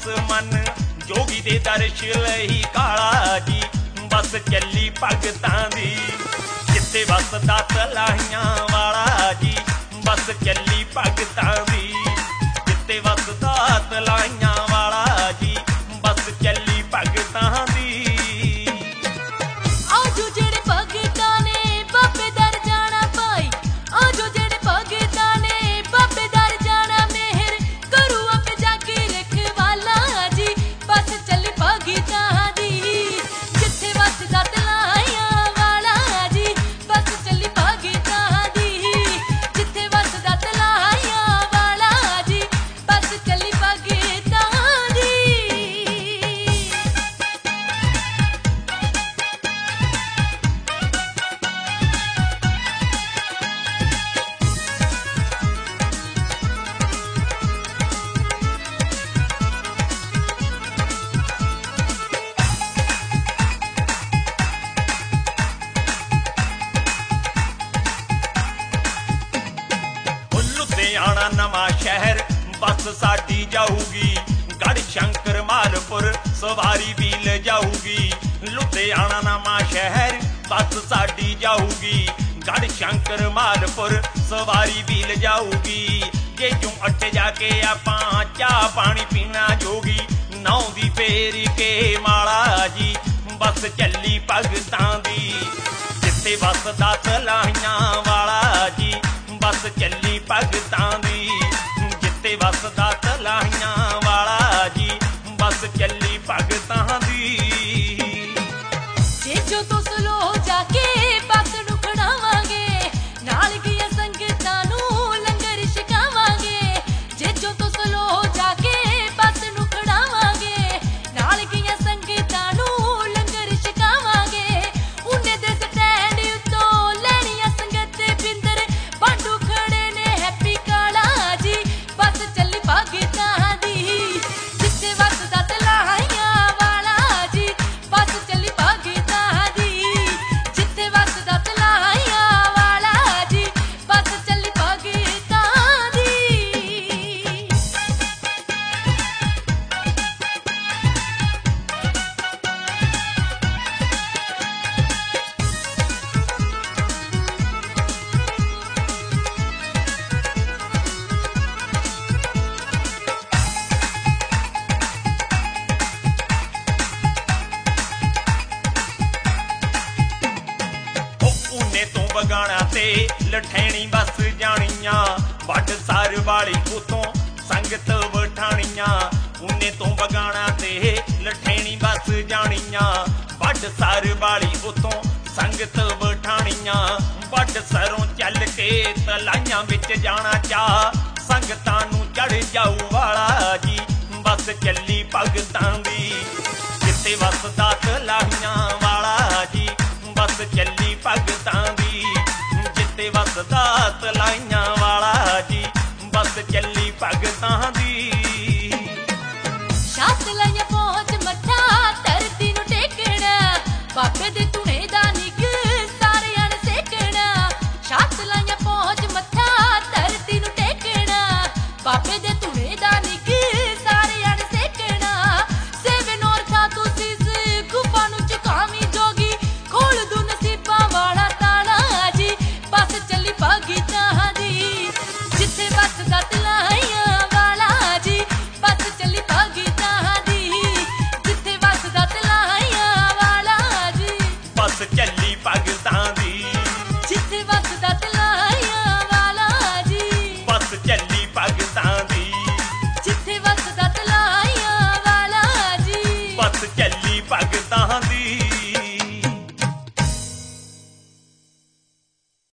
मन जोगी दे दर्श लई काला जी बस चली भगतां दी जिथे वसदा तलाहियां वाला जी बस चली भगतां दी जिथे वसदा तलाहियां वाला जी बस चली भगतां दी। आजो जेड़े भगतां ने बाबे दर जाना भाई आजो जेड़े भगतां ने बाबे दर जाना मेहर करू आपे जाके रखवाला जी बस चली भगतां दी जिथे वसदा तलाहियां वाला जी बस चली भगतां दी जिथे वसदा तलाहियां वाला जी बस चली भगतां दी। लुधियाना नवां शहर बस साडी जाऊगी गढ़ शंकर मालपुर सवारी भी ले जाऊगी लुधियाना नवां शहर बस साडी जाऊगी गढ़ शंकर मालपुर सवारी भी ले जाऊगी जे क्यों अट्टे जाके आपां चाह पानी पीना जोगी नौ दी फेर के माला जी बस चली भगतां दी जिथे वसदा तलाहियां वाला जी बस चली भगतां दी जिथे वसदा तलाहियां वाला जी बस चली भगतां दी। जे जो तो सलो जाके बस नूं खड़ावांगे नाल गईयां संगतां नूं लंगर छकावांगे जे जो तो सलो जाके बस नूं खड़ावांगे नाल गईयां संगतां नूं लंगर छकावांगे उन्ने दे स्टैंड उत्तों लैणियां संगत दे बिंदर बांडू खड़े ने हैप्पी काला जी बस चली भगतां दी जिथे वसदा तलाहियां वाला जी बस चली भगतां दी जिथे वसदा तलाहियां वाला जी बस चली भगतां दी। ऊने तो बगाना ते लठैणी बस जानियां वड सार वाली उतों संगत बठानियां ऊने तो बगाना ते लठैणी बस जानियां वड सार वाली उतों संगत बठानियां वड सरों चल के तलाइयां विच जाना चाह संगतां नूं चढ़ जाऊ वाला जी बस चली भगतां दी